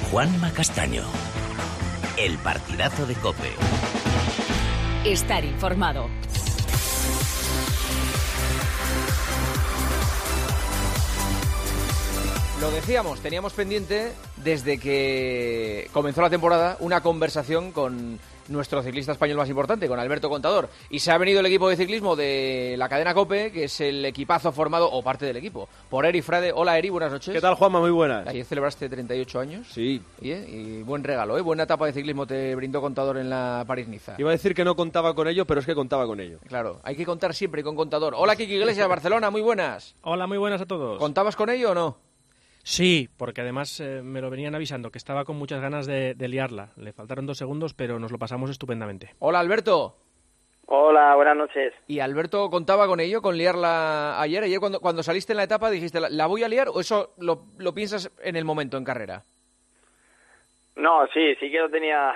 Juanma Castaño. El partidazo de COPE. Estar informado. Lo decíamos, teníamos pendiente desde que comenzó la temporada una conversación con nuestro ciclista español más importante, con Alberto Contador. Y se ha venido el equipo de ciclismo de la cadena COPE, que es el equipazo formado, o parte del equipo, por Eri Frade. Hola Eri, buenas noches. ¿Qué tal, Juanma? Muy buenas. Ayer celebraste 38 años. Sí. Y buen regalo, buena etapa de ciclismo te brindó Contador en la París-Niza. Iba a decir que no contaba con ello, pero es que contaba con ello. Claro, hay que contar siempre con Contador. Hola Kiki Iglesias, Barcelona, muy buenas. Hola, muy buenas a todos. ¿Contabas con ello o no? Sí, porque además me lo venían avisando, que estaba con muchas ganas de liarla. Le faltaron 2 segundos, pero nos lo pasamos estupendamente. Hola, Alberto. Hola, buenas noches. ¿Y Alberto contaba con ello, con liarla ayer? Ayer cuando saliste en la etapa dijiste, ¿la voy a liar o eso lo piensas en el momento, en carrera? No, sí que lo tenía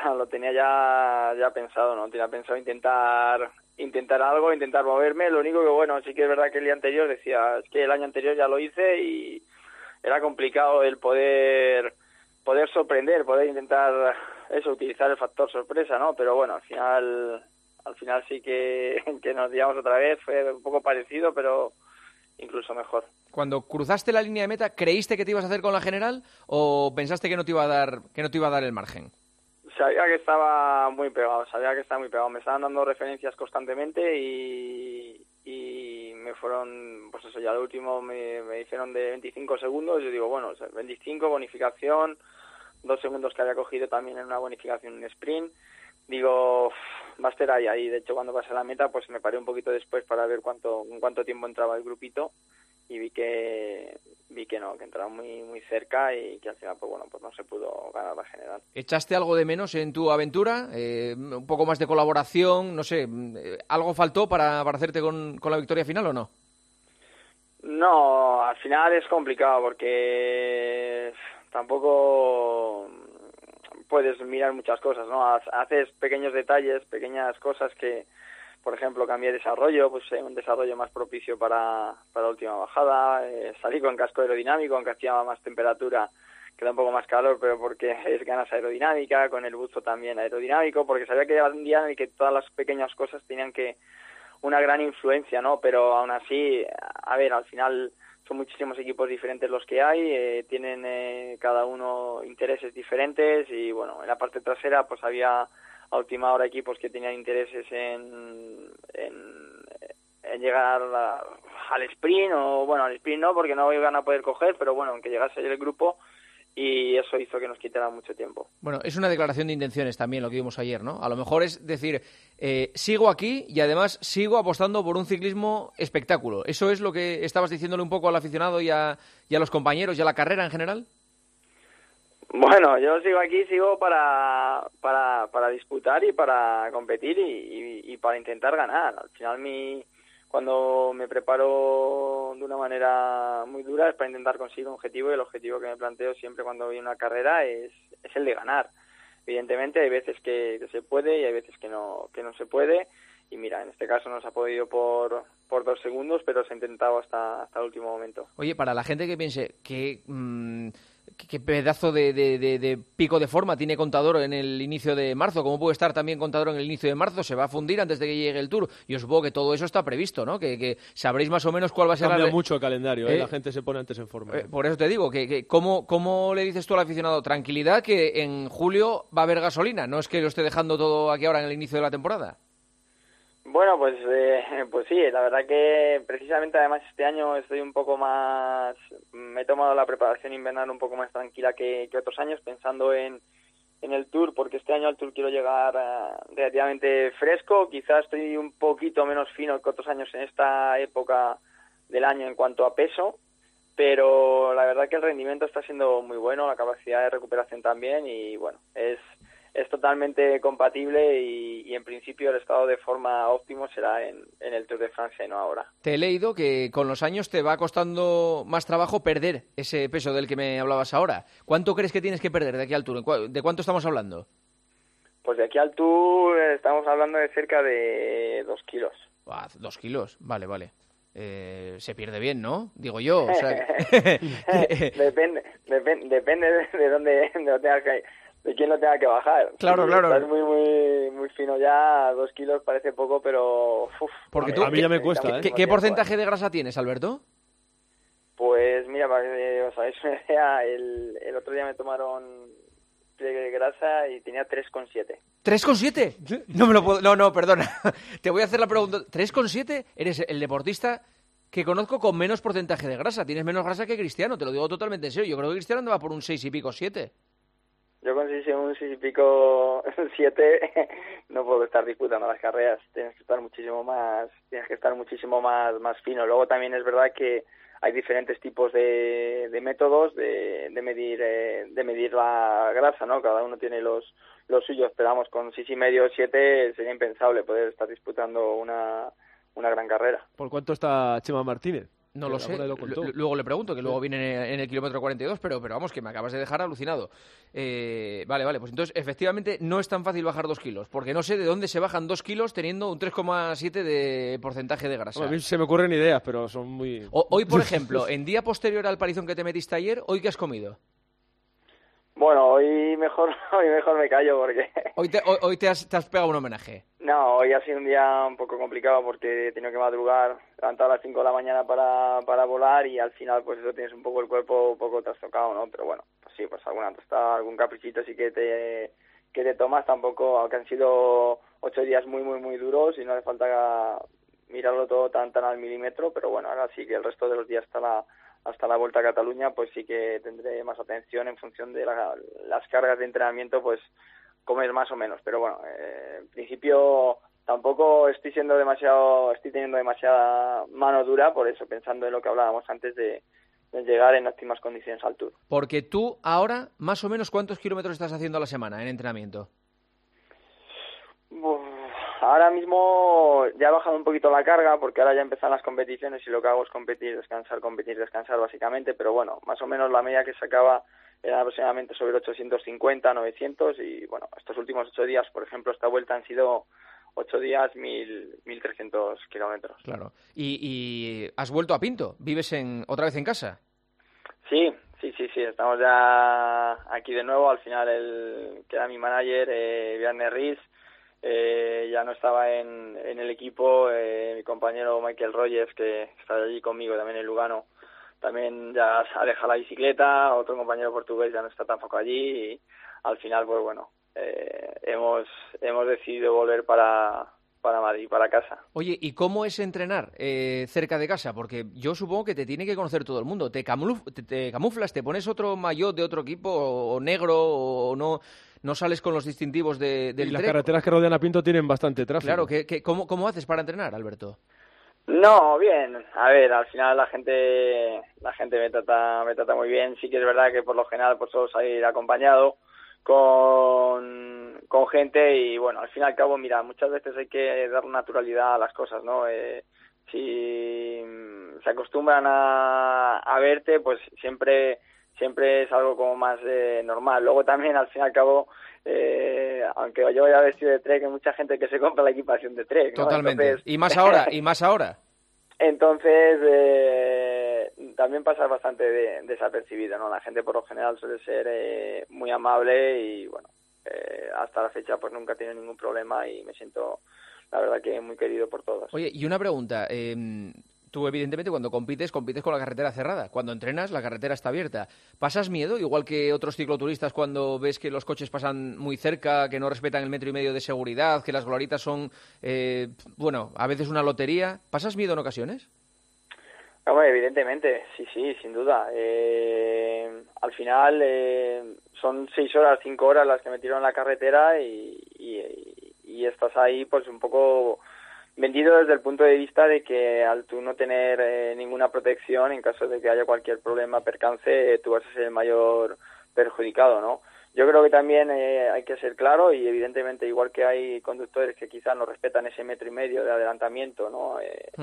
ya pensado, ¿no? Tenía pensado intentar algo, intentar moverme. Lo único que, bueno, sí que es verdad que el día anterior decía, es que el año anterior ya lo hice y era complicado el poder sorprender, poder intentar utilizar el factor sorpresa, ¿no? Pero bueno, al final sí que nos liamos otra vez, fue un poco parecido, pero incluso mejor. Cuando cruzaste la línea de meta, ¿creíste que te ibas a hacer con la general o pensaste que no te iba a dar el margen? Sabía que estaba muy pegado, me estaban dando referencias constantemente y me fueron, pues eso, ya al último me hicieron de 25 segundos, yo digo, bueno, 25, bonificación, 2 segundos que había cogido también en una bonificación en sprint, digo, va a estar ahí, de hecho cuando pasé la meta pues me paré un poquito después para ver cuánto tiempo entraba el grupito y vi que no, que entraba muy cerca y que al final pues bueno, pues no se pudo ganar la general. ¿Echaste algo de menos en tu aventura? ¿Un poco más de colaboración? No sé, ¿algo faltó para hacerte con la victoria final o no? No, al final es complicado porque tampoco puedes mirar muchas cosas, ¿no? Haces pequeños detalles, pequeñas cosas que, por ejemplo, cambié desarrollo, pues un desarrollo más propicio para la última bajada, salí con casco aerodinámico, aunque hacía más temperatura, queda un poco más calor, pero porque es ganas aerodinámica, con el buzo también aerodinámico, porque sabía que era un día en el que todas las pequeñas cosas tenían una gran influencia, ¿no? Pero aún así, a ver, al final son muchísimos equipos diferentes los que hay, tienen cada uno intereses diferentes y bueno, en la parte trasera pues había a última hora equipos que tenían intereses en llegar al sprint, o bueno, al sprint no, porque no iban a poder coger, pero bueno, aunque llegase el grupo, y eso hizo que nos quitara mucho tiempo. Bueno, es una declaración de intenciones también lo que vimos ayer, ¿no? A lo mejor es decir, sigo aquí y además sigo apostando por un ciclismo espectáculo. ¿Eso es lo que estabas diciéndole un poco al aficionado y a los compañeros y a la carrera en general? Bueno, yo sigo para disputar y para competir y para intentar ganar. Al final cuando me preparo de una manera muy dura es para intentar conseguir un objetivo, y el objetivo que me planteo siempre cuando voy a una carrera es el de ganar. Evidentemente hay veces que se puede y hay veces que no se puede, y mira, en este caso no se ha podido por 2 segundos, pero se ha intentado hasta el último momento. Oye, para la gente que piense que qué pedazo de pico de forma tiene Contador en el inicio de marzo, ¿cómo puede estar también Contador en el inicio de marzo? ¿Se va a fundir antes de que llegue el Tour? Yo supongo que todo eso está previsto, ¿no? Que sabréis más o menos cuál va a ser Cambia mucho el calendario, la gente se pone antes en forma. Por eso te digo, que ¿cómo le dices tú al aficionado? Tranquilidad, que en julio va a haber gasolina, no es que lo esté dejando todo aquí ahora en el inicio de la temporada. Bueno, pues sí, la verdad que precisamente además este año estoy un poco más, me he tomado la preparación invernal un poco más tranquila que otros años, pensando en el Tour, porque este año al Tour quiero llegar relativamente fresco, quizás estoy un poquito menos fino que otros años en esta época del año en cuanto a peso, pero la verdad que el rendimiento está siendo muy bueno, la capacidad de recuperación también, y bueno, es totalmente compatible y en principio el estado de forma óptimo será en el Tour de Francia y no ahora. Te he leído que con los años te va costando más trabajo perder ese peso del que me hablabas ahora. ¿Cuánto crees que tienes que perder de aquí al Tour? ¿De cuánto estamos hablando? Pues de aquí al Tour estamos hablando de cerca de 2 kilos. 2 kilos, vale. Se pierde bien, ¿no? Digo yo. O sea, Depende. Depende de dónde lo tengas de quién lo tenga que bajar. Claro, si claro. Estás muy fino ya, 2 kilos parece poco, pero... Porque a mí ya me cuesta, ¿eh? ¿Qué porcentaje de grasa tienes, Alberto? Pues mira, para que os hagáis una idea, el otro día me tomaron pliegue de grasa y tenía 3,7. ¿3,7? No me lo puedo... No, perdona. Te voy a hacer la pregunta. ¿3,7? Eres el deportista que conozco con menos porcentaje de grasa. Tienes menos grasa que Cristiano, te lo digo totalmente en serio. Yo creo que Cristiano andaba por un 6 y pico, 7. Yo con un 6 y pico, 7, no puedo estar disputando las carreras. Tienes que estar muchísimo más fino. Luego también es verdad que hay diferentes tipos de métodos de medir la grasa, ¿no? Cada uno tiene los suyos, pero vamos, con 6,5 o 7 sería impensable poder estar disputando una gran carrera. ¿Por cuánto está Chema Martínez? No lo sé, luego le pregunto, que luego viene en el kilómetro 42, pero vamos, que me acabas de dejar alucinado. Vale, pues entonces efectivamente no es tan fácil bajar 2 kilos, porque no sé de dónde se bajan 2 kilos teniendo un 3,7 de porcentaje de grasa. A mí se me ocurren ideas, pero son muy... Hoy, por ejemplo, en día posterior al palizón que te metiste ayer, ¿hoy qué has comido? Bueno, hoy mejor me callo porque... Hoy te has pegado un homenaje. No, hoy ha sido un día un poco complicado porque he tenido que madrugar, levantado a las 5 de la mañana para volar y al final pues eso tienes un poco el cuerpo un poco trastocado, ¿no? Pero bueno, pues sí, pues alguna tostada, algún caprichito sí que te tomas, tampoco, aunque han sido 8 días muy duros y no hace falta mirarlo todo tan al milímetro, pero bueno, ahora sí que el resto de los días hasta la Vuelta a Cataluña, pues sí que tendré más atención en función de las cargas de entrenamiento, pues comer más o menos. Pero bueno, en principio tampoco estoy teniendo demasiada mano dura, por eso, pensando en lo que hablábamos antes de llegar en óptimas condiciones al Tour. Porque tú ahora, más o menos, ¿cuántos kilómetros estás haciendo a la semana en entrenamiento? Ahora mismo ya he bajado un poquito la carga porque ahora ya empiezan las competiciones y lo que hago es competir, descansar básicamente, pero bueno, más o menos la media que sacaba era aproximadamente sobre 850, 900 y bueno, estos últimos 8 días, por ejemplo, esta vuelta han sido 8 días, 1.300 kilómetros. Claro. ¿Y has vuelto a Pinto? ¿Vives otra vez en casa? Sí, estamos ya aquí de nuevo. Al final que era mi manager, Bjarne Riis, ya no estaba en el equipo. Mi compañero Michael Rogers, que está allí conmigo también en Lugano, también ya ha dejado la bicicleta. Otro compañero portugués ya no está tampoco allí y al final pues bueno, hemos decidido volver para Madrid, para casa. Oye, ¿y cómo es entrenar cerca de casa? Porque yo supongo que te tiene que conocer todo el mundo. ¿Te camuflas? ¿Te pones otro maillot de otro equipo o negro o no sales con los distintivos del Trek? Y las carreteras que rodean a Pinto tienen bastante tráfico. Claro, ¿cómo haces para entrenar, Alberto? No, bien. A ver, al final la gente me trata muy bien. Sí que es verdad que por lo general pues suelo salir acompañado con gente y bueno, al fin y al cabo, mira, muchas veces hay que dar naturalidad a las cosas, ¿no? Si se acostumbran a verte, pues siempre es algo como más normal. Luego también, al fin y al cabo, aunque yo vaya vestido de Trek, hay mucha gente que se compra la equipación de Trek, ¿no? Totalmente. Entonces, y más ahora. Entonces, también pasa bastante desapercibido, ¿no? La gente por lo general suele ser muy amable y, bueno, hasta la fecha pues nunca he tenido ningún problema y me siento, la verdad, que muy querido por todos. Oye, y una pregunta. Tú, evidentemente, cuando compites con la carretera cerrada. Cuando entrenas, la carretera está abierta. ¿Pasas miedo, igual que otros cicloturistas, cuando ves que los coches pasan muy cerca, que no respetan el 1,5 metros de seguridad, que las gloritas son, a veces una lotería? ¿Pasas miedo en ocasiones? Bueno, evidentemente, sí, sin duda. Al final son 6 horas, 5 horas las que me tiro en la carretera y estás ahí pues un poco vendido desde el punto de vista de que al tú no tener ninguna protección, en caso de que haya cualquier problema, percance, tú vas a ser el mayor perjudicado, ¿no? Yo creo que también hay que ser claro y evidentemente igual que hay conductores que quizás no respetan ese 1,5 metros de adelantamiento, ¿no?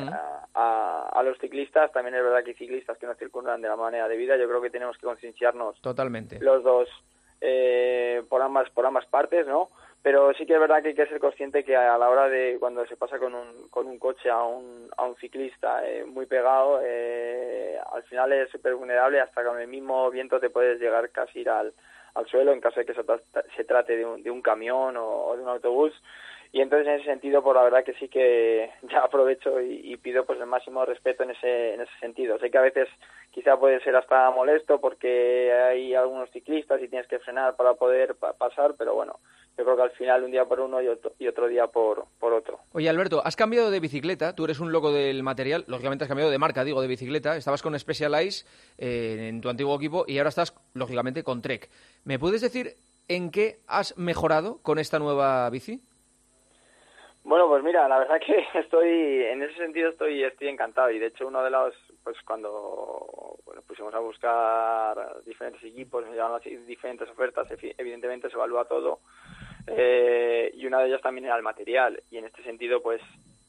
A los ciclistas, también es verdad que hay ciclistas que no circulan de la manera debida. Yo creo que tenemos que concienciarnos totalmente los dos por ambas partes, ¿no? Pero sí que es verdad que hay que ser consciente que a la hora de cuando se pasa con un coche a un ciclista muy pegado, al final es súper vulnerable, hasta con el mismo viento te puedes llegar casi ir al suelo en caso de que se trate de un camión o de un autobús. Y entonces en ese sentido, pues la verdad que sí que ya aprovecho y pido pues el máximo respeto en ese sentido. Sé que a veces quizá puede ser hasta molesto porque hay algunos ciclistas y tienes que frenar para poder pasar, pero bueno, yo creo que al final un día por uno y otro día por otro. Oye, Alberto, has cambiado de bicicleta, tú eres un loco del material, lógicamente has cambiado de marca, digo, de bicicleta, estabas con Specialized en tu antiguo equipo y ahora estás, lógicamente, con Trek. ¿Me puedes decir en qué has mejorado con esta nueva bici? Bueno, pues mira, la verdad que en ese sentido estoy encantado, y de hecho uno de los, pues cuando pusimos a buscar diferentes equipos, me llegaron las diferentes ofertas, evidentemente se evalúa todo, y una de ellas también era el material, y en este sentido pues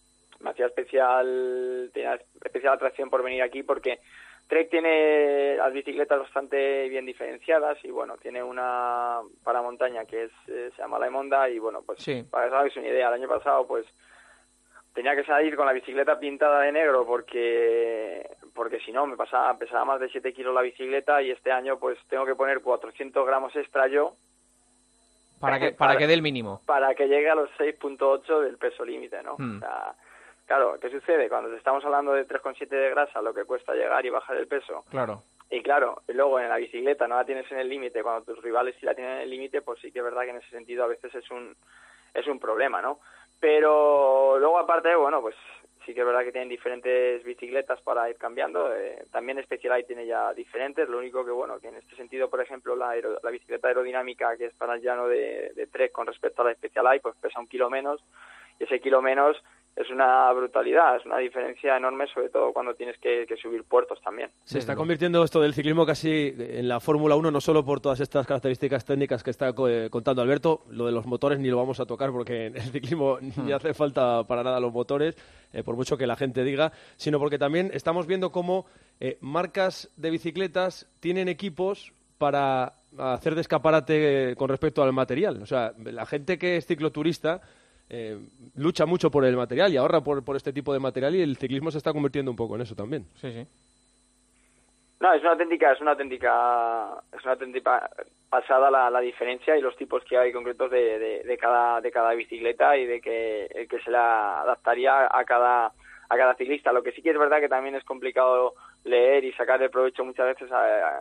tenía especial atracción por venir aquí porque Trek tiene las bicicletas bastante bien diferenciadas y bueno, tiene una para montaña que se llama la Emonda y bueno, pues sí. Para que os hagáis una idea, el año pasado pues tenía que salir con la bicicleta pintada de negro porque si no pesaba más de 7 kilos la bicicleta y este año pues tengo que poner 400 gramos extra yo para que dé el mínimo. Para que llegue a los 6.8 del peso límite, ¿no? O sea, claro, ¿qué sucede? Cuando estamos hablando de 3,7 de grasa, lo que cuesta llegar y bajar el peso. Claro. Y claro, luego en la bicicleta no la tienes en el límite, cuando tus rivales sí la tienen en el límite, pues sí que es verdad que en ese sentido a veces es un problema, ¿no? Pero luego aparte, bueno, pues sí que es verdad que tienen diferentes bicicletas para ir cambiando. También Specialized tiene ya diferentes, lo único que bueno, que en este sentido, por ejemplo, la bicicleta aerodinámica que es para el llano de Trek con respecto a la Specialized, pues pesa 1 kilo menos, y ese kilo menos es una brutalidad, es una diferencia enorme, sobre todo cuando tienes que subir puertos también. Se está convirtiendo esto del ciclismo casi en la Fórmula 1, no solo por todas estas características técnicas que está contando Alberto, lo de los motores ni lo vamos a tocar porque en el ciclismo ni hace falta para nada los motores, por mucho que la gente diga, sino porque también estamos viendo cómo marcas de bicicletas tienen equipos para hacer de escaparate con respecto al material. O sea, la gente que es cicloturista lucha mucho por el material y ahorra por este tipo de material, y el ciclismo se está convirtiendo un poco en eso también. Sí, sí. No, es una auténtica pasada la diferencia y los tipos que hay concretos de cada bicicleta y de que el que se la adaptaría a cada ciclista. Lo que sí que es verdad que también es complicado leer y sacar el provecho muchas veces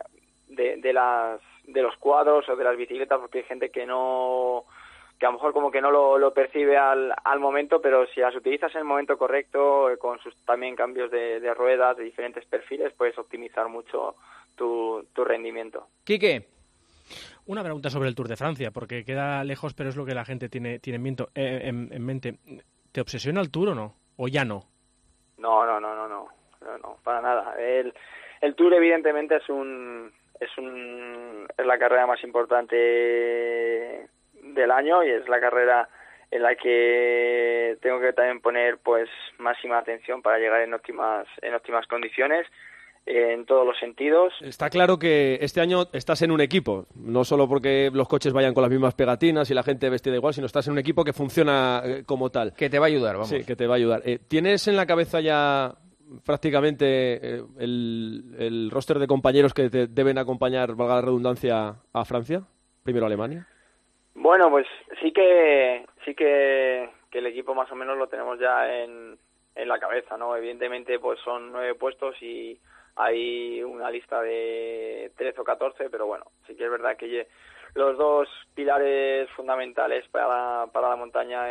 de los cuadros o de las bicicletas, porque hay gente que a lo mejor como que no lo percibe al momento, pero si las utilizas en el momento correcto, con sus también cambios de ruedas, de diferentes perfiles, puedes optimizar mucho tu rendimiento. Quique. Una pregunta sobre el Tour de Francia, porque queda lejos, pero es lo que la gente tiene en mente. ¿Te obsesiona el Tour o no? ¿O ya no? No, para nada. El Tour evidentemente es la carrera más importante del año y es la carrera en la que tengo que también poner pues máxima atención para llegar en óptimas condiciones en todos los sentidos. Está claro que este año estás en un equipo, no solo porque los coches vayan con las mismas pegatinas y la gente vestida igual, sino estás en un equipo que funciona como tal. Que te va a ayudar, vamos. Sí, que te va a ayudar. ¿Tienes en la cabeza ya prácticamente el roster de compañeros que te deben acompañar, valga la redundancia, a Francia? Primero Alemania. Bueno, pues sí que el equipo más o menos lo tenemos ya en la cabeza, ¿no? Evidentemente pues son 9 puestos y hay una lista de 13 o 14, pero bueno, sí que es verdad que los dos pilares fundamentales para la montaña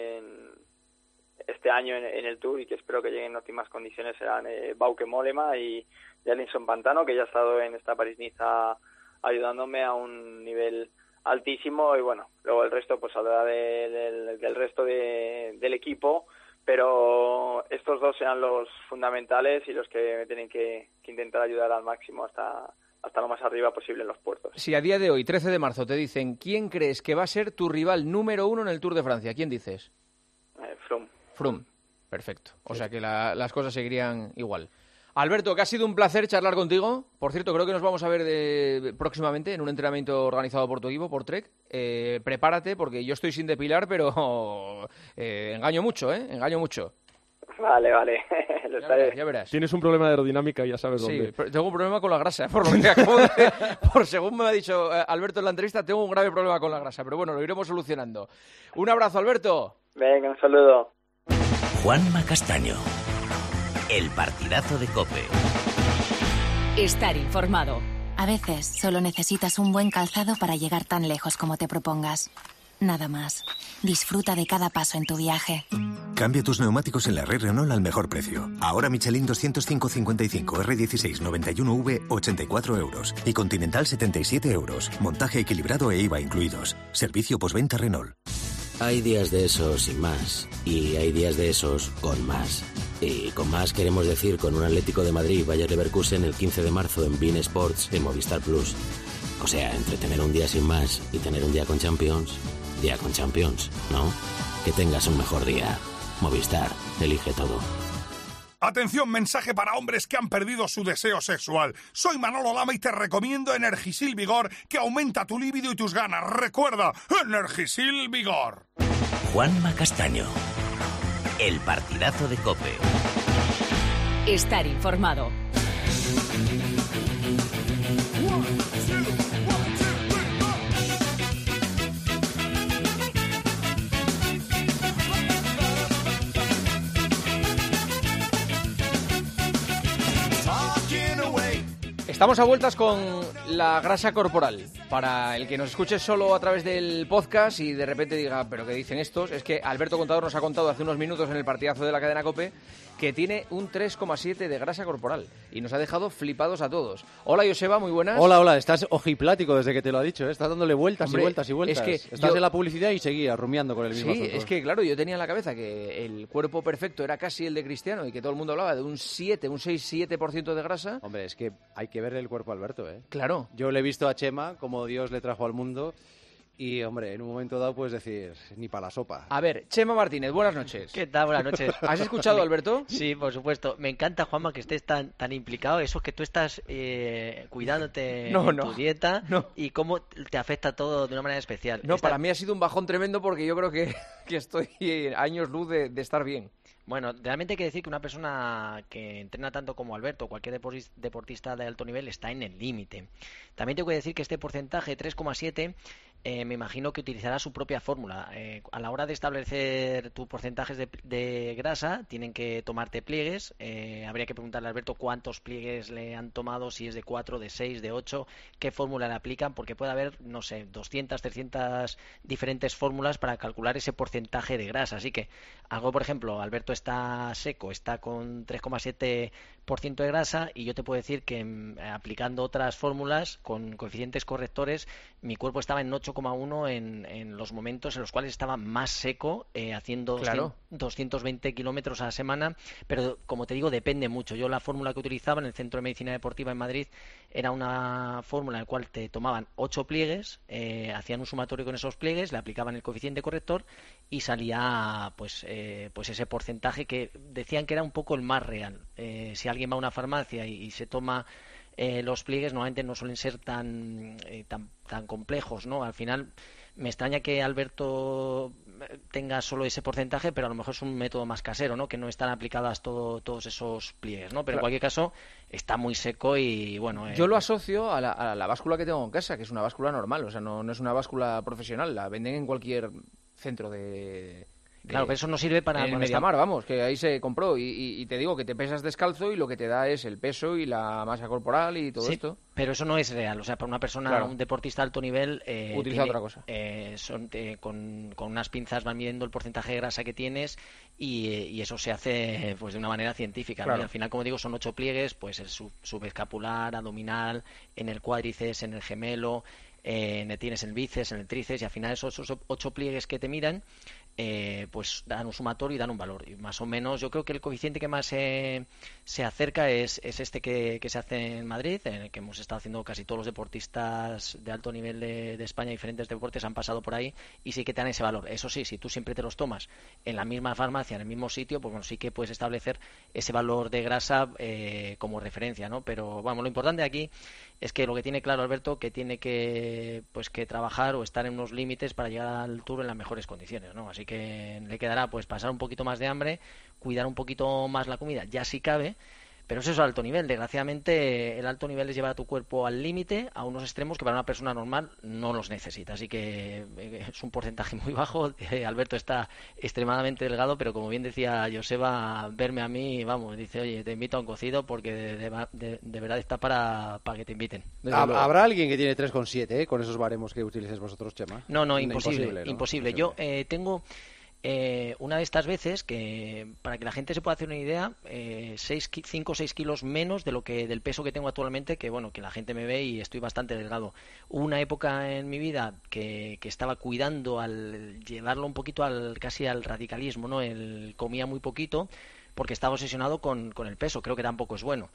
este año en el Tour y que espero que lleguen en óptimas condiciones serán Bauke Mollema y Jalinson Pantano, que ya ha estado en esta París-Niza ayudándome a un nivel altísimo, y bueno, luego el resto pues saldrá del resto del equipo, pero estos dos serán los fundamentales y los que me tienen que intentar ayudar al máximo hasta lo más arriba posible en los puertos. Si a día de hoy, 13 de marzo, te dicen ¿quién crees que va a ser tu rival número 1 en el Tour de Francia? ¿Quién dices? Froome. Froome, perfecto. O sea que las cosas seguirían igual. Alberto, que ha sido un placer charlar contigo. Por cierto, creo que nos vamos a ver próximamente en un entrenamiento organizado por tu equipo, por Trek. Prepárate, porque yo estoy sin depilar, pero engaño mucho, Engaño mucho. Vale, lo estaré. Ya verás. Tienes un problema de aerodinámica y ya sabes dónde. Sí, pero tengo un problema con la grasa, por lo que por según me ha dicho Alberto en la entrevista, tengo un grave problema con la grasa, pero bueno, lo iremos solucionando. Un abrazo, Alberto. Venga, un saludo. Juanma Castaño, el partidazo de COPE. Estar informado. A veces solo necesitas un buen calzado para llegar tan lejos como te propongas. Nada más. Disfruta de cada paso en tu viaje. Cambia tus neumáticos en la red Renault al mejor precio. Ahora Michelin 205/55, R16 91V, 84 euros. Y Continental, 77 euros. Montaje equilibrado e IVA incluidos. Servicio postventa Renault. Hay días de esos sin más. Y hay días de esos con más. Y con más queremos decir con un Atlético de Madrid Bayer Leverkusen el 15 de marzo en beIN Sports en Movistar Plus. O sea, entre tener un día sin más y tener un día con Champions, día con Champions, ¿no? Que tengas un mejor día. Movistar, elige todo. Atención, mensaje para hombres que han perdido su deseo sexual. Soy Manolo Lama y te recomiendo Energisil Vigor, que aumenta tu líbido y tus ganas. Recuerda, Energisil Vigor. Juanma Castaño, el partidazo de COPE. Estar informado. Estamos a vueltas con la grasa corporal. Para el que nos escuche solo a través del podcast y de repente diga, ¿pero qué dicen estos? Es que Alberto Contador nos ha contado hace unos minutos en el partidazo de la cadena COPE que tiene un 3,7 de grasa corporal y nos ha dejado flipados a todos. Hola, Joseba, muy buenas. Hola, estás ojiplático desde que te lo ha dicho, ¿eh? Estás dándole vueltas. Hombre, y vueltas y vueltas. Es que estás en la publicidad y seguías rumiando con el mismo asunto. Sí, es que claro, yo tenía en la cabeza que el cuerpo perfecto era casi el de Cristiano y que todo el mundo hablaba de un 6-7% de grasa. Hombre, es que hay que verle el cuerpo a Alberto, ¿eh? Claro. Yo le he visto a Chema como Dios le trajo al mundo. Y, hombre, en un momento dado puedes decir, ni para la sopa. A ver, Chema Martínez, buenas noches. ¿Qué tal? Buenas noches. ¿Has escuchado, Alberto? Sí, por supuesto. Me encanta, Juanma, que estés tan implicado. Eso es que tú estás cuidándote en tu dieta y cómo te afecta todo de una manera especial. No, para mí ha sido un bajón tremendo porque yo creo que estoy años luz de estar bien. Bueno, realmente hay que decir que una persona que entrena tanto como Alberto, cualquier deportista de alto nivel, está en el límite. También tengo que decir que este porcentaje, 3,7, me imagino que utilizará su propia fórmula. A la hora de establecer tus porcentajes de grasa, tienen que tomarte pliegues. Habría que preguntarle a Alberto cuántos pliegues le han tomado, si es de 4, de 6, de 8, qué fórmula le aplican, porque puede haber, no sé, 200, 300 diferentes fórmulas para calcular ese porcentaje de grasa. Así que, algo, por ejemplo, Alberto está seco, está con 3,7% de grasa y yo te puedo decir que aplicando otras fórmulas con coeficientes correctores, mi cuerpo estaba en 8,1 en los momentos en los cuales estaba más seco, haciendo 220 kilómetros a la semana, pero como te digo, depende mucho. Yo la fórmula que utilizaba en el Centro de Medicina Deportiva en Madrid era una fórmula en la cual te tomaban 8 pliegues, hacían un sumatorio con esos pliegues, le aplicaban el coeficiente corrector y salía pues ese porcentaje que decían que era un poco el más real. Si alguien va a una farmacia y se toma los pliegues, normalmente no suelen ser tan complejos, ¿no? Al final me extraña que Alberto tenga solo ese porcentaje, pero a lo mejor es un método más casero, ¿no? Que no están aplicadas todos esos pliegues, ¿no? Pero en cualquier caso está muy seco y bueno. Yo lo asocio a la báscula que tengo en casa, que es una báscula normal, o sea, no es una báscula profesional, la venden en cualquier centro de... Claro, pero eso no sirve para... En Mediamar, vamos, que ahí se compró y te digo que te pesas descalzo y lo que te da es el peso y la masa corporal y todo esto. Pero eso no es real, o sea, para una persona, un deportista de alto nivel... utiliza otra cosa. Con unas pinzas van midiendo el porcentaje de grasa que tienes y eso se hace pues de una manera científica. Claro. ¿No? Y al final, como digo, son 8 pliegues, pues el subescapular, abdominal, en el cuádriceps, en el gemelo... tienes el bíceps, en el tríceps y al final esos 8 pliegues que te miran pues dan un sumatorio y dan un valor. Y más o menos yo creo que el coeficiente que más se acerca es este que se hace en Madrid, en el que hemos estado haciendo casi todos los deportistas de alto nivel de España, diferentes deportes han pasado por ahí, y sí que te dan ese valor. Eso sí, si tú siempre te los tomas en la misma farmacia, en el mismo sitio, pues bueno, sí que puedes establecer ese valor de grasa como referencia, ¿no? Pero vamos, lo importante aquí es que lo que tiene claro Alberto, que tiene que trabajar o estar en unos límites para llegar al Tour en las mejores condiciones, ¿no? Así que le quedará pues pasar un poquito más de hambre, cuidar un poquito más la comida, ya si cabe, pero eso es alto nivel. Desgraciadamente el alto nivel es llevar a tu cuerpo al límite, a unos extremos que para una persona normal no los necesita, así que es un porcentaje muy bajo. Alberto está extremadamente delgado, pero como bien decía Joseba, verme a mí, vamos, dice, oye, te invito a un cocido porque de verdad está para que te inviten. ¿Habrá alguien que tiene 3,7 con esos baremos que utilicéis vosotros, Chema? No, imposible, ¿no? imposible. Yo tengo... una de estas veces que, para que la gente se pueda hacer una idea, 5 o 6 kilos menos del peso que tengo actualmente, que bueno, que la gente me ve y estoy bastante delgado. Hubo una época en mi vida que estaba cuidando al llevarlo un poquito casi al radicalismo, ¿no? Comía muy poquito porque estaba obsesionado con el peso, creo que tampoco es bueno.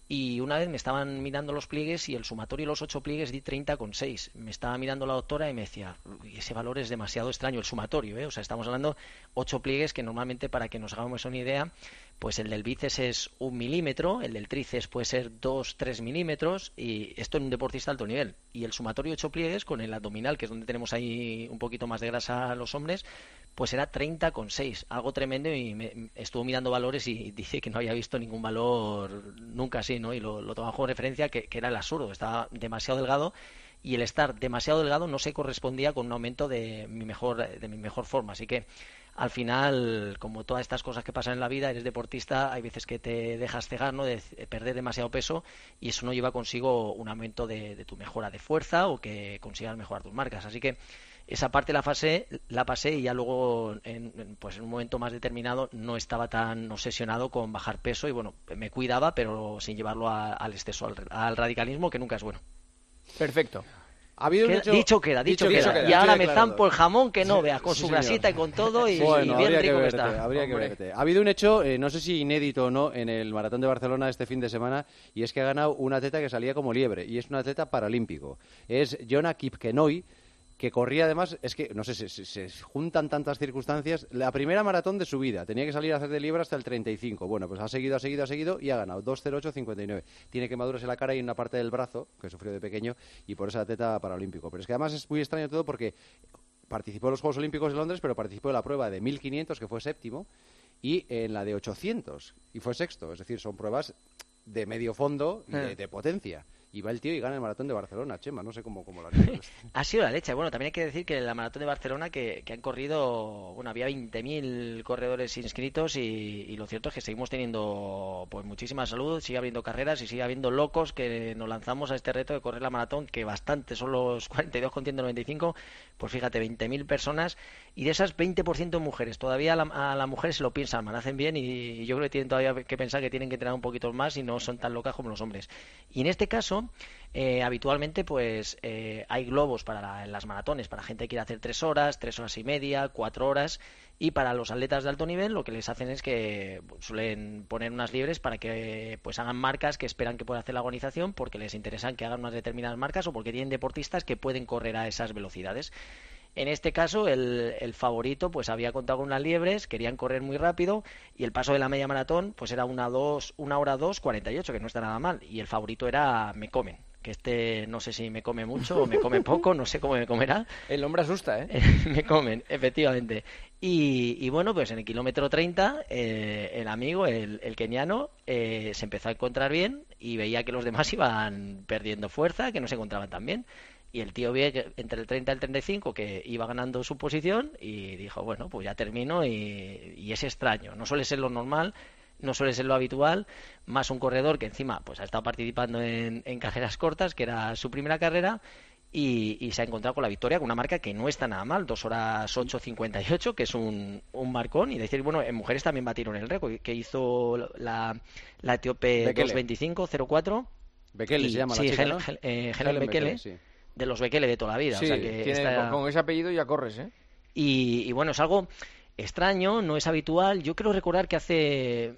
Y una vez me estaban mirando los pliegues y el sumatorio de los 8 pliegues di 30,6. Me estaba mirando la doctora y me decía, ese valor es demasiado extraño, el sumatorio, ¿eh? O sea, estamos hablando 8 pliegues que normalmente, para que nos hagamos una idea, pues el del bíceps es 1 milímetro, el del tríceps puede ser 2-3 milímetros, y esto en un deportista de alto nivel. Y el sumatorio 8 pliegues con el abdominal, que es donde tenemos ahí un poquito más de grasa los hombres, pues era 30,6, algo tremendo, y estuvo mirando valores y dice que no había visto ningún valor nunca así, ¿no? Y lo tomaba como referencia, que era el absurdo, estaba demasiado delgado, y el estar demasiado delgado no se correspondía con un aumento de mi mejor forma. Así que al final, como todas estas cosas que pasan en la vida, eres deportista, hay veces que te dejas cegar, ¿no? De perder demasiado peso, y eso no lleva consigo un aumento de tu mejora de fuerza o que consigas mejorar tus marcas. Así que esa parte la pasé y ya luego en un momento más determinado no estaba tan obsesionado con bajar peso, y bueno, me cuidaba, pero sin llevarlo al exceso, al radicalismo, que nunca es bueno. Perfecto. Ha habido un hecho... Dicho queda. Y ahora me zampo el jamón que no veas, con su grasita y con todo, y bueno, bien rico que está. Habría que verte. Ha habido un hecho, no sé si inédito o no, en el Maratón de Barcelona este fin de semana, y es que ha ganado un atleta que salía como liebre, y es un atleta paralímpico. Es Jonah Kipkenoy, que corría además, es que, no sé, se juntan tantas circunstancias. La primera maratón de su vida, tenía que salir a hacer de liebre hasta el 35. Bueno, pues ha seguido y ha ganado 2:08:59. Tiene quemaduras en la cara y en una parte del brazo, que sufrió de pequeño, y por esa atleta paralímpico. Pero es que además es muy extraño todo, porque participó en los Juegos Olímpicos de Londres, pero participó en la prueba de 1500, que fue séptimo, y en la de 800, y fue sexto. Es decir, son pruebas de medio fondo y de potencia. Y va el tío y gana el Maratón de Barcelona, Chema, no sé cómo lo ha hecho. Ha sido la leche. Bueno, también hay que decir que la Maratón de Barcelona, que han corrido, bueno, había 20.000 corredores inscritos, y lo cierto es que seguimos teniendo pues muchísima salud, sigue habiendo carreras y sigue habiendo locos que nos lanzamos a este reto de correr la maratón, que bastante son los 42 con 195, pues fíjate, 20.000 personas, y de esas 20% mujeres. Todavía a las mujeres se lo piensan, me hacen bien, y yo creo que tienen todavía que pensar que tienen que entrenar un poquito más y no son tan locas como los hombres. Y en este caso, habitualmente pues hay globos para las maratones, para gente que quiere hacer 3 horas, 3 horas y media, 4 horas, y para los atletas de alto nivel lo que les hacen es que suelen poner unas libres para que pues hagan marcas que esperan que puedan hacer la agonización, porque les interesan que hagan unas determinadas marcas o porque tienen deportistas que pueden correr a esas velocidades. En este caso, el favorito pues había contado con unas liebres, querían correr muy rápido, y el paso de la media maratón pues era 1 hora 2:48, que no está nada mal, y el favorito era Me Comen, que no sé si me come mucho o me come poco, no sé cómo me comerá. El nombre asusta, ¿eh? Me Comen, efectivamente. Y bueno, pues en el kilómetro 30 el amigo, el keniano, se empezó a encontrar bien, y veía que los demás iban perdiendo fuerza, que no se encontraban tan bien. Y el tío ve que entre el 30 y el 35 que iba ganando su posición, y dijo, bueno, pues ya termino, y es extraño, no suele ser lo normal, no suele ser lo habitual, más un corredor que encima pues ha estado participando en carreras cortas, que era su primera carrera, y se ha encontrado con la victoria, con una marca que no está nada mal, 2 horas 8:58, que es un marcón. Y decir, bueno, en mujeres también batieron el récord que hizo la etíope 2:25:04. Bekele se llama la chica, ¿no? Helen Bekele, sí. De los Bekele de toda la vida. Sí, o sea que con ese apellido ya corres, ¿eh? Y bueno, es algo extraño, no es habitual. Yo creo recordar que hace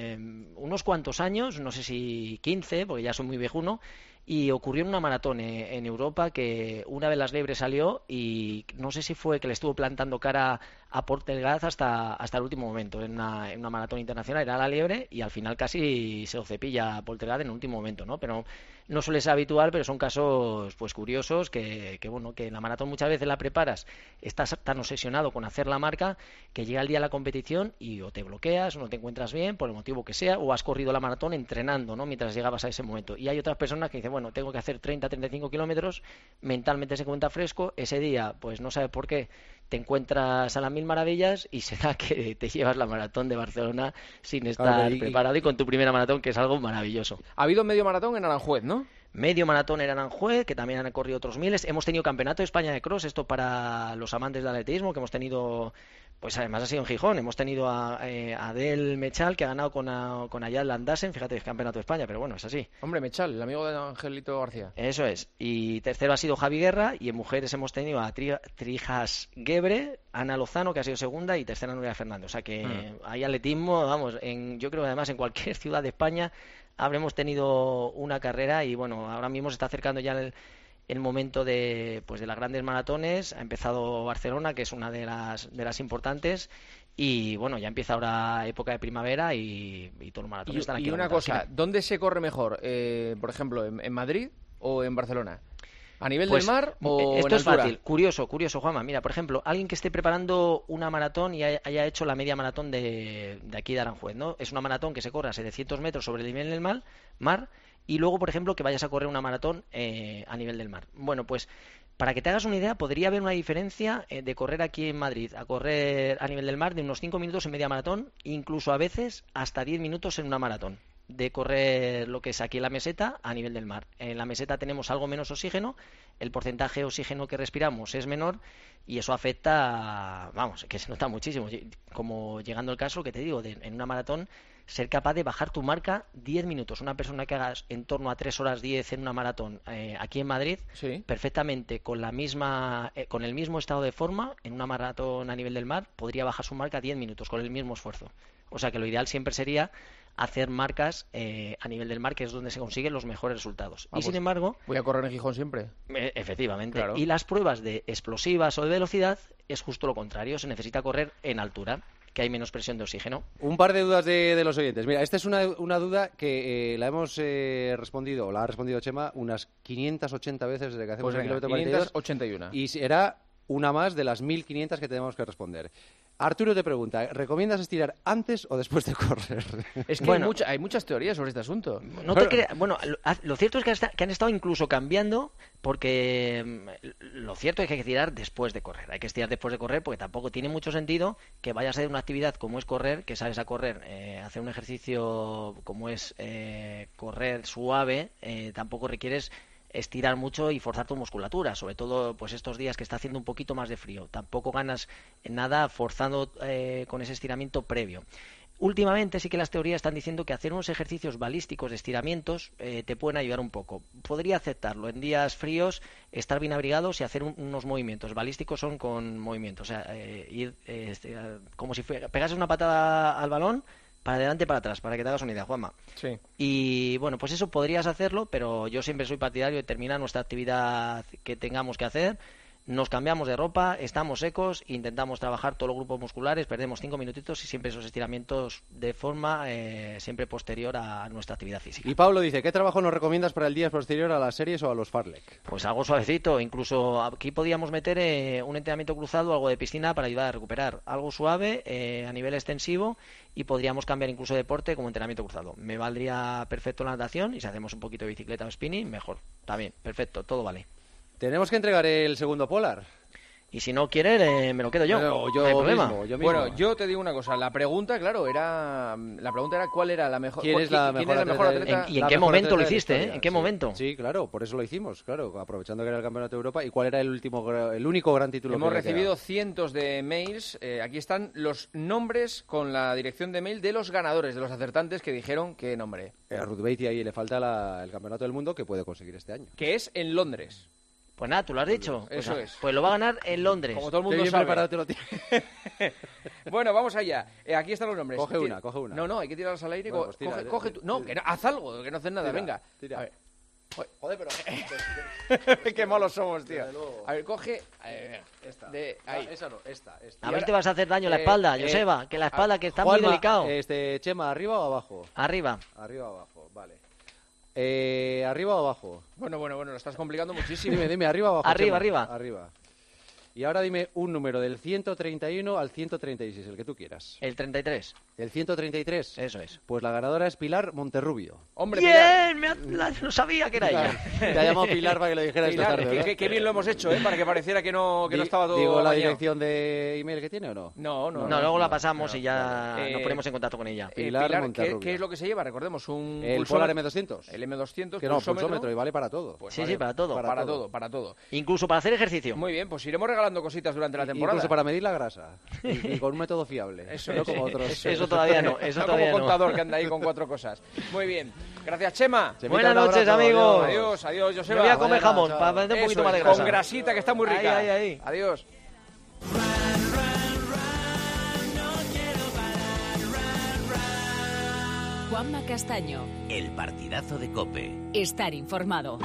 unos cuantos años, no sé si 15, porque ya soy muy viejuno, y ocurrió en una maratón en Europa que una de las liebres salió y no sé si fue que le estuvo plantando cara a Portelgaz hasta el último momento en una maratón internacional. Era la liebre y al final casi se lo cepilla a Portelgaz en el último momento, ¿no? Pero no suele ser habitual, pero son casos pues curiosos que bueno, que en la maratón muchas veces la preparas, estás tan obsesionado con hacer la marca que llega el día de la competición y o te bloqueas o no te encuentras bien por el motivo que sea, o has corrido la maratón entrenando, ¿no? Mientras llegabas a ese momento. Y hay otras personas que dicen, bueno, tengo que hacer 30-35 kilómetros, mentalmente se encuentra fresco, ese día pues no sabe por qué te encuentras a las mil maravillas y será que te llevas la maratón de Barcelona sin estar preparado y con tu primera maratón, que es algo maravilloso. Ha habido medio maratón en Aranjuez, ¿no? Medio maratón en Aranjuez, que también han corrido otros miles. Hemos tenido campeonato de España de cross, esto para los amantes del atletismo, que hemos tenido, pues además ha sido en Gijón. Hemos tenido a Adel Mechal, que ha ganado con Ayal Landasen, fíjate, es campeonato de España, pero bueno, es así. Hombre, Mechal, el amigo de Angelito García. Eso es. Y tercero ha sido Javi Guerra, y en mujeres hemos tenido a Trijas Gebre, Ana Lozano, que ha sido segunda, y tercera Nuria Fernández. O sea que hay atletismo, vamos, yo creo que además en cualquier ciudad de España habremos tenido una carrera y bueno, ahora mismo se está acercando ya el momento de las grandes maratones. Ha empezado Barcelona, que es una de las importantes, y bueno, ya empieza ahora época de primavera y todos los maratones están aquí. Y una cosa, ¿dónde se corre mejor? Por ejemplo, ¿en Madrid o en Barcelona? ¿A nivel del mar o esto en es altura? fácil, curioso, Juanma. Mira, por ejemplo, alguien que esté preparando una maratón y haya hecho la media maratón de aquí de Aranjuez, ¿no? Es una maratón que se corre a 700 metros sobre el nivel del mar, y luego, por ejemplo, que vayas a correr una maratón a nivel del mar. Bueno, pues para que te hagas una idea, podría haber una diferencia de correr aquí en Madrid a correr a nivel del mar de unos 5 minutos en media maratón, incluso a veces hasta 10 minutos en una maratón, de correr lo que es aquí en la meseta a nivel del mar. En la meseta tenemos algo menos oxígeno, el porcentaje de oxígeno que respiramos es menor y eso afecta, vamos, que se nota muchísimo. Como llegando el caso que te digo, en una maratón, ser capaz de bajar tu marca 10 minutos. Una persona que haga en torno a 3 horas 10 en una maratón aquí en Madrid, sí, perfectamente con con el mismo estado de forma, en una maratón a nivel del mar, podría bajar su marca 10 minutos con el mismo esfuerzo. O sea que lo ideal siempre sería hacer marcas a nivel del mar, que es donde se consiguen los mejores resultados. Y sin embargo, voy a correr en Gijón siempre. Efectivamente. Claro. Y las pruebas de explosivas o de velocidad es justo lo contrario. Se necesita correr en altura, que hay menos presión de oxígeno. Un par de dudas de los oyentes. Mira, esta es una duda que la hemos respondido, o la ha respondido Chema, unas 580 veces desde que hacemos el kilómetro 42. 581. Y será una más de las 1500 que tenemos que responder. Arturo te pregunta, ¿recomiendas estirar antes o después de correr? Es que hay muchas teorías sobre este asunto. No te creas. Bueno, lo cierto es que han estado incluso cambiando, porque lo cierto es que hay que estirar después de correr. Hay que estirar después de correr porque tampoco tiene mucho sentido que vayas a hacer una actividad como es correr, que sales a correr, hacer un ejercicio como es correr suave, tampoco requieres estirar mucho y forzar tu musculatura, sobre todo pues estos días que está haciendo un poquito más de frío. Tampoco ganas nada forzando con ese estiramiento previo. Últimamente sí que las teorías están diciendo que hacer unos ejercicios balísticos de estiramientos te pueden ayudar un poco. Podría aceptarlo en días fríos, estar bien abrigados y hacer unos movimientos. Balísticos son con movimientos, o sea, ir como si pegases una patada al balón para adelante, para atrás, para que te hagas una idea, Juanma. Sí. Y bueno, pues eso podrías hacerlo, pero yo siempre soy partidario de terminar nuestra actividad que tengamos que hacer, nos cambiamos de ropa, estamos secos, intentamos trabajar todos los grupos musculares, perdemos 5 minutitos y siempre esos estiramientos de forma siempre posterior a nuestra actividad física. Y Pablo dice, ¿qué trabajo nos recomiendas para el día posterior a las series o a los Farlek? Pues algo suavecito, incluso aquí podíamos meter un entrenamiento cruzado, algo de piscina para ayudar a recuperar, algo suave a nivel extensivo, y podríamos cambiar incluso deporte como entrenamiento cruzado. Me valdría perfecto la natación, y si hacemos un poquito de bicicleta o spinning, mejor. También, perfecto, todo vale. Tenemos que entregar el segundo polar. Y si no quiere, me lo quedo yo. No, no hay problema. Mismo. Bueno, yo te digo una cosa. La pregunta, claro, era cuál era la mejor. ¿Quién es la mejor atleta? ¿Y en qué momento lo hiciste? ¿En qué momento? Sí, claro, por eso lo hicimos, claro, aprovechando que era el Campeonato de Europa. ¿Y cuál era el único gran título Hemos que había recibido quedado? cientos de mails. Aquí están los nombres con la dirección de mail de los ganadores, de los acertantes que dijeron qué nombre. A Ruth Beatty ahí le falta el Campeonato del Mundo que puede conseguir este año. Que es en Londres. Pues nada, tú lo has dicho. Eso es. Pues lo va a ganar en Londres. Como todo el mundo Qué bien sabe. preparado te lo tienes. Bueno, vamos allá. Aquí están los nombres. Coge una. No, hay que tirarlas al aire. Bueno, pues tira, coge tú. No, que no, haz algo, que no haces nada. Tira, Venga. tira. A ver. Joder, pero... Qué malos somos, tío. A ver, coge. Esta. Ahí. Esa no, esta. A ver si te vas a hacer daño en la espalda, Joseba. Que la espalda que está muy delicado. Chema, ¿arriba o abajo? Arriba. Arriba o abajo, vale. ¿Arriba o abajo? Bueno, lo estás complicando muchísimo. Dime, ¿arriba o abajo? Arriba, Chema? arriba. Arriba. Y ahora dime un número del 131 al 136, el que tú quieras. El 33. ¿El 133? Eso es. Pues la ganadora es Pilar Monterrubio. ¡Hombre, Pilar! ¡Bien! No sabía que era ella. Te ha llamado Pilar para que lo dijeras esta tarde, ¿verdad? Qué bien lo hemos hecho, para que pareciera que no estaba todo ¿Digo la amañado. dirección de email que tiene o no? No, luego la pasamos y ya nos ponemos en contacto con ella. Pilar Monterrubio. ¿Qué es lo que se lleva? Recordemos, un el Polar M200. El M200, que no, pulsómetro, y vale para todo. Pues sí, para todo. Para todo. Incluso para hacer ejercicio. Muy bien, pues iremos regalando cositas durante la temporada. Incluso para medir la grasa. y con un método fiable. Eso no es. como otros. Eso todavía no. Eso todavía como contador que anda ahí con 4 cosas. Muy bien. Gracias, Chema. Buenas noches, amigos. Adiós, Joseba. Me voy a comer jamón para meter un poquito más de grasa. Con grasita, que está muy rica. Ahí. Adiós. Juanma Castaño. El partidazo de COPE. Estar informado.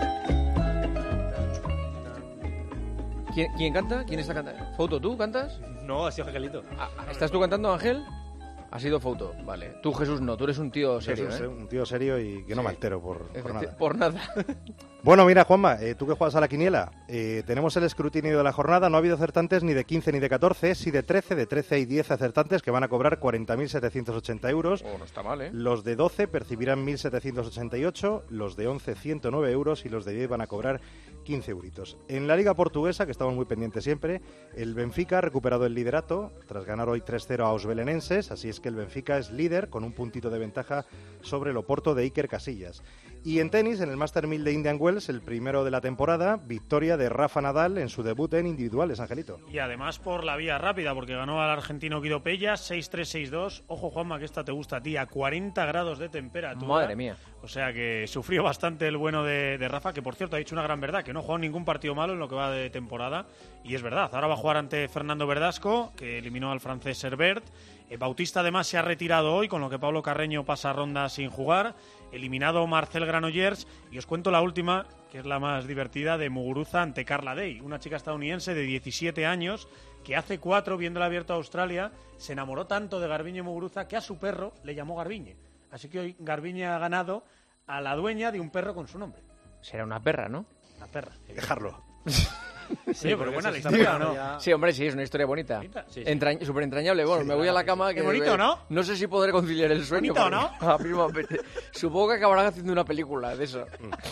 ¿Quién canta? ¿Quién está cantando? ¿Foto, tú cantas? No, ha sido Angelito. ¿Estás tú cantando, Ángel? Ha sido Foto, vale. Tú, Jesús, no. Tú eres un tío serio, Un tío serio y que no me altero por nada. Por nada. Bueno, mira, Juanma, tú que juegas a la quiniela, tenemos el escrutinio de la jornada. No ha habido acertantes ni de 15 ni de 14, sí de 13 y 10 acertantes que van a cobrar 40.780 euros. No está mal, ¿eh? Los de 12 percibirán 1.788, los de 11 109 euros y los de 10 van a cobrar 15 euritos. En la Liga Portuguesa, que estamos muy pendientes siempre, el Benfica ha recuperado el liderato tras ganar hoy 3-0 a Os Belenenses, así es que el Benfica es líder con un puntito de ventaja sobre el Oporto de Iker Casillas. Y en tenis, en el Master 1000 de Indian Wells, el primero de la temporada, victoria de Rafa Nadal en su debut en individuales, Angelito. Y además por la vía rápida, porque ganó al argentino Guido Pella, 6-3, 6-2. Ojo, Juanma, que esta te gusta a ti, a 40 grados de temperatura. Madre mía. O sea que sufrió bastante el bueno de Rafa, que por cierto ha dicho una gran verdad, que no ha jugado ningún partido malo en lo que va de temporada. Y es verdad, ahora va a jugar ante Fernando Verdasco, que eliminó al francés Herbert. Bautista además se ha retirado hoy, con lo que Pablo Carreño pasa ronda sin jugar. Eliminado Marcel Granollers. Y os cuento la última, que es la más divertida, de Muguruza ante Carla Day, una chica estadounidense de 17 años que hace 4, viendo el Abierto de Australia, se enamoró tanto de Garbiñe Muguruza que a su perro le llamó Garbiñe. Así que hoy Garbiñe ha ganado a la dueña de un perro con su nombre. Será una perra, ¿no? Una perra. Dejarlo. Sí, pero buena la historia, ¿no? Sí, hombre, sí, es una historia bonita. Sí. Súper entrañable. Bueno, me voy a la cama. Qué bonito, ¿no? No sé si podré conciliar el sueño. Bonito, ¿no? A mí me apetece. Supongo que acabarán haciendo una película de eso.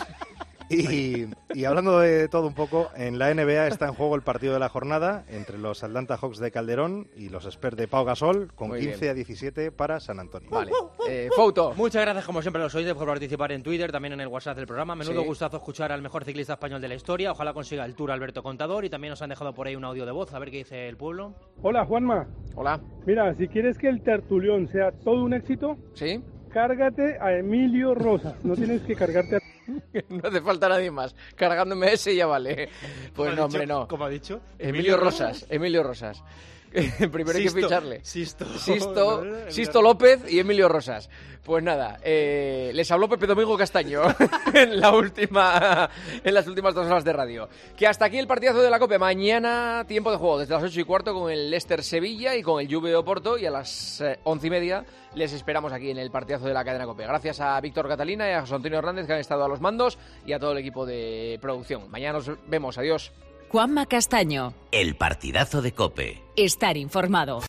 Y hablando de todo un poco, en la NBA está en juego el partido de la jornada entre los Atlanta Hawks de Calderón y los Spurs de Pau Gasol, con Muy 15-17 para San Antonio. Vale. Foto. Muchas gracias, como siempre, a los oyentes por participar en Twitter, también en el WhatsApp del programa. Menudo Sí. gustazo escuchar al mejor ciclista español de la historia. Ojalá consiga el Tour Alberto Contador. Y también nos han dejado por ahí un audio de voz, a ver qué dice el pueblo. Hola, Juanma. Hola. Mira, si quieres que el tertulión sea todo un éxito, ¿Sí? cárgate a Emilio Rosas. No tienes que cargarte a... No hace falta nadie más. Cargándome ese ya vale. Pues no, hombre, no. ¿Cómo ha dicho? Emilio Rosas. Primero hay que ficharle. Sisto López y Emilio Rosas. Pues nada, les habló Pepe Domingo Castaño en las últimas 2 horas de radio. Que hasta aquí el partidazo de la COPE. Mañana tiempo de juego desde las 8:15 con el Leicester Sevilla y con el Juve Oporto, y a las 11:30 les esperamos aquí en el partidazo de la cadena COPE. Gracias a Víctor Catalina y a José Antonio Hernández, que han estado a los mandos, y a todo el equipo de producción. Mañana nos vemos. Adiós. Juanma Castaño. El partidazo de COPE. Estar informado.